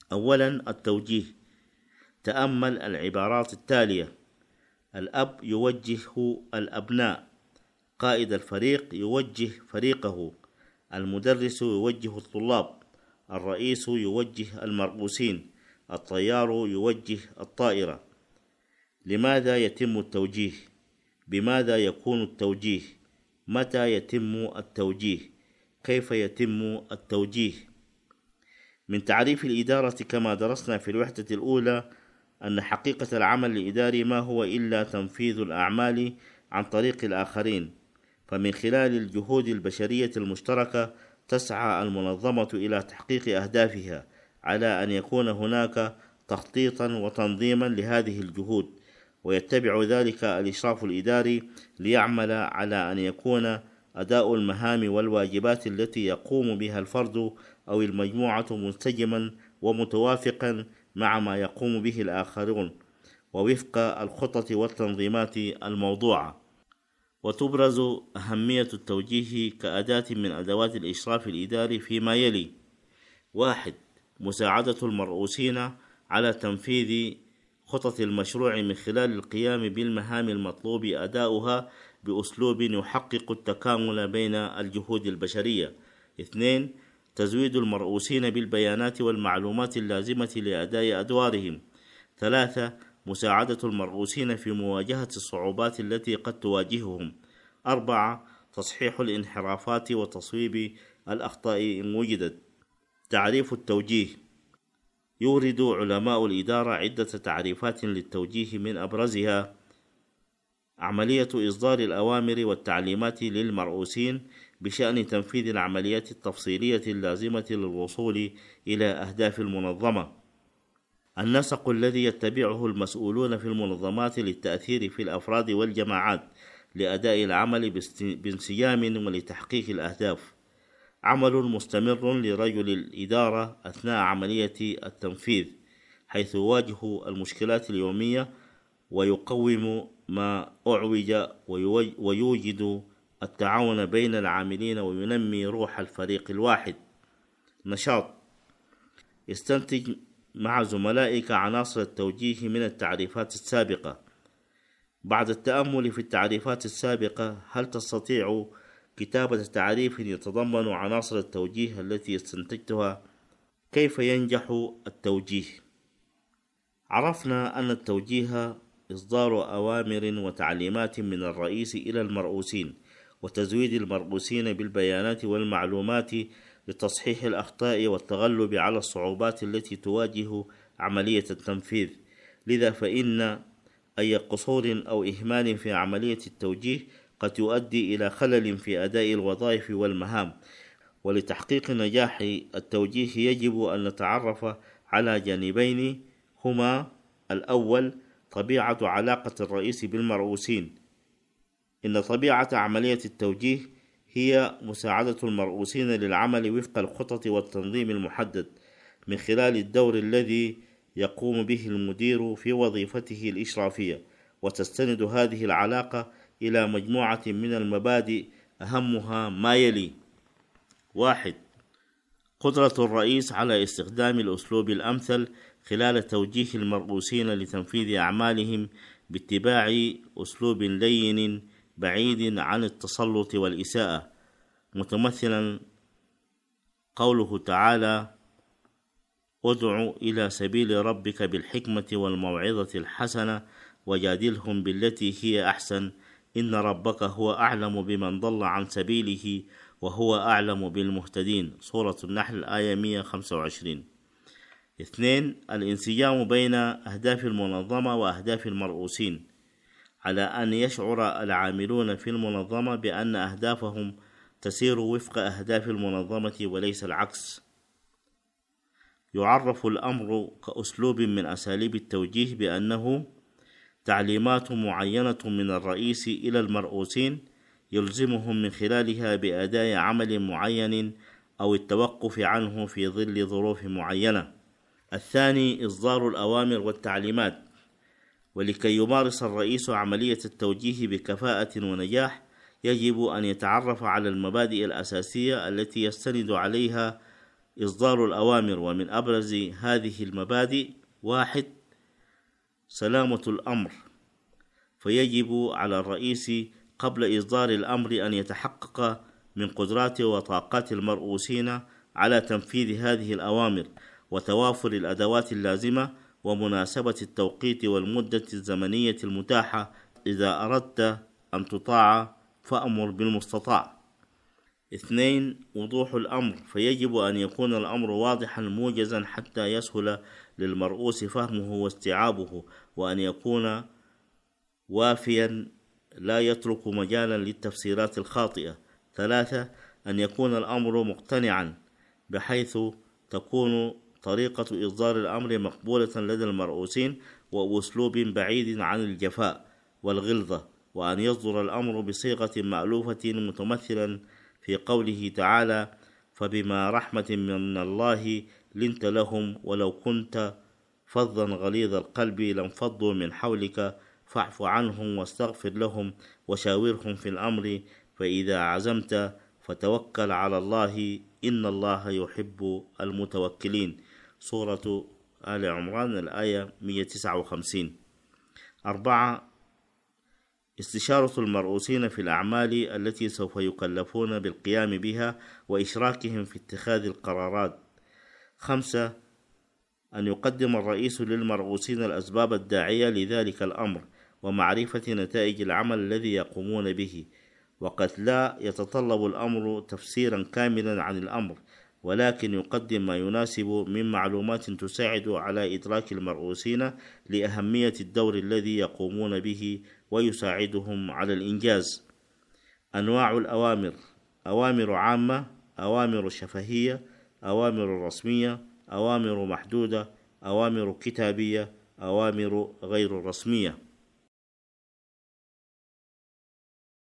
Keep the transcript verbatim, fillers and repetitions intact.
أولا التوجيه. تأمل العبارات التالية: الأب يوجه الأبناء، قائد الفريق يوجه فريقه، المدرس يوجه الطلاب، الرئيس يوجه المرؤوسين، الطيار يوجه الطائرة. لماذا يتم التوجيه؟ بماذا يكون التوجيه؟ متى يتم التوجيه؟ كيف يتم التوجيه؟ من تعريف الإدارة كما درسنا في الوحدة الأولى أن حقيقة العمل الإداري ما هو إلا تنفيذ الأعمال عن طريق الآخرين، فمن خلال الجهود البشرية المشتركة تسعى المنظمة إلى تحقيق أهدافها، على أن يكون هناك تخطيطا وتنظيما لهذه الجهود، ويتبع ذلك الإشراف الإداري ليعمل على أن يكون أداء المهام والواجبات التي يقوم بها الفرد أو المجموعة منسجما ومتوافقا مع ما يقوم به الآخرون، ووفق الخطط والتنظيمات الموضوعة. وتبرز أهمية التوجيه كأداة من أدوات الإشراف الإداري فيما يلي: واحد، مساعدة المرؤوسين على تنفيذ خطط المشروع من خلال القيام بالمهام المطلوب أداؤها بأسلوب يحقق التكامل بين الجهود البشرية. اثنين، تزويد المرؤوسين بالبيانات والمعلومات اللازمة لأداء أدوارهم. ثلاثة، مساعدة المرؤوسين في مواجهة الصعوبات التي قد تواجههم. أربعة، تصحيح الانحرافات وتصويب الأخطاء إن وجدت. تعريف التوجيه: يورد علماء الإدارة عدة تعريفات للتوجيه، من أبرزها: عملية إصدار الأوامر والتعليمات للمرؤوسين بشأن تنفيذ العمليات التفصيلية اللازمة للوصول إلى أهداف المنظمة. النسق الذي يتبعه المسؤولون في المنظمات للتأثير في الأفراد والجماعات لأداء العمل بانسجام ولتحقيق الأهداف. عمل مستمر لرجل الإدارة أثناء عملية التنفيذ، حيث يواجه المشكلات اليومية ويقوم ما أعوج ويوجد التعاون بين العاملين وينمي روح الفريق الواحد. نشاط: استنتج مع زملائك عناصر التوجيه من التعريفات السابقة. بعد التأمل في التعريفات السابقة، هل تستطيع كتابة تعريف يتضمن عناصر التوجيه التي استنتجتها؟ كيف ينجح التوجيه؟ عرفنا أن التوجيه إصدار أوامر وتعليمات من الرئيس إلى المرؤوسين، وتزويد المرؤوسين بالبيانات والمعلومات لتصحيح الأخطاء والتغلب على الصعوبات التي تواجه عملية التنفيذ. لذا فإن أي قصور أو إهمال في عملية التوجيه قد يؤدي إلى خلل في أداء الوظائف والمهام. ولتحقيق نجاح التوجيه يجب أن نتعرف على جانبين، هما: الأول، طبيعة علاقة الرئيس بالمرؤوسين. إن طبيعة عملية التوجيه هي مساعدة المرؤوسين للعمل وفق الخطط والتنظيم المحدد من خلال الدور الذي يقوم به المدير في وظيفته الإشرافية، وتستند هذه العلاقة إلى مجموعة من المبادئ، أهمها ما يلي: واحد، قدرة الرئيس على استخدام الأسلوب الأمثل خلال توجيه المرؤوسين لتنفيذ أعمالهم باتباع أسلوب لين بعيد عن التسلط والإساءة، متمثلا قوله تعالى: ادع إلى سبيل ربك بالحكمة والموعظة الحسنة وجادلهم بالتي هي أحسن إن ربك هو أعلم بمن ضل عن سبيله وهو أعلم بالمهتدين. سورة النحل آية مئة وخمسة وعشرين. اثنين، الانسجام بين أهداف المنظمة وأهداف المرؤوسين، على أن يشعر العاملون في المنظمة بأن أهدافهم تسير وفق أهداف المنظمة وليس العكس. يعرف الأمر كأسلوب من أساليب التوجيه بأنه تعليمات معينة من الرئيس إلى المرؤوسين يلزمهم من خلالها بأداء عمل معين أو التوقف عنه في ظل ظروف معينة. الثاني، إصدار الأوامر والتعليمات. ولكي يمارس الرئيس عملية التوجيه بكفاءة ونجاح، يجب أن يتعرف على المبادئ الأساسية التي يستند عليها إصدار الأوامر، ومن أبرز هذه المبادئ: واحد، سلامة الأمر، فيجب على الرئيس قبل إصدار الأمر أن يتحقق من قدرات وطاقات المرؤوسين على تنفيذ هذه الأوامر، وتوافر الأدوات اللازمة، ومناسبة التوقيت والمدة الزمنية المتاحة. إذا أردت أن تطاع فأمر بالمستطاع. اثنين، وضوح الأمر، فيجب أن يكون الأمر واضحا موجزا حتى يسهل للمرؤوس فهمه واستيعابه، وأن يكون وافيا لا يترك مجالا للتفسيرات الخاطئة. ثلاثة، أن يكون الأمر مقتنعا بحيث تكون طريقة إصدار الأمر مقبولة لدى المرؤوسين وأسلوب بعيد عن الجفاء والغلظة، وأن يصدر الأمر بصيغة مألوفة متمثلا في قوله تعالى: فبما رحمة من الله لنت لهم ولو كنت فظا غليظ القلب لانفضوا من حولك فاعف عنهم واستغفر لهم وشاورهم في الأمر فإذا عزمت فتوكل على الله إن الله يحب المتوكلين. سورة آل عمران الآية مئة وتسعة وخمسين. أربعة، استشارة المرؤوسين في الأعمال التي سوف يكلفون بالقيام بها وإشراكهم في اتخاذ القرارات. خمسة، أن يقدم الرئيس للمرؤوسين الأسباب الداعية لذلك الأمر ومعرفة نتائج العمل الذي يقومون به، وقد لا يتطلب الأمر تفسيرا كاملا عن الأمر، ولكن يقدم ما يناسب من معلومات تساعد على إدراك المرؤوسين لأهمية الدور الذي يقومون به ويساعدهم على الإنجاز. أنواع الأوامر: أوامر عامة، أوامر شفهية، أوامر رسمية، أوامر محدودة، أوامر كتابية، أوامر غير رسمية.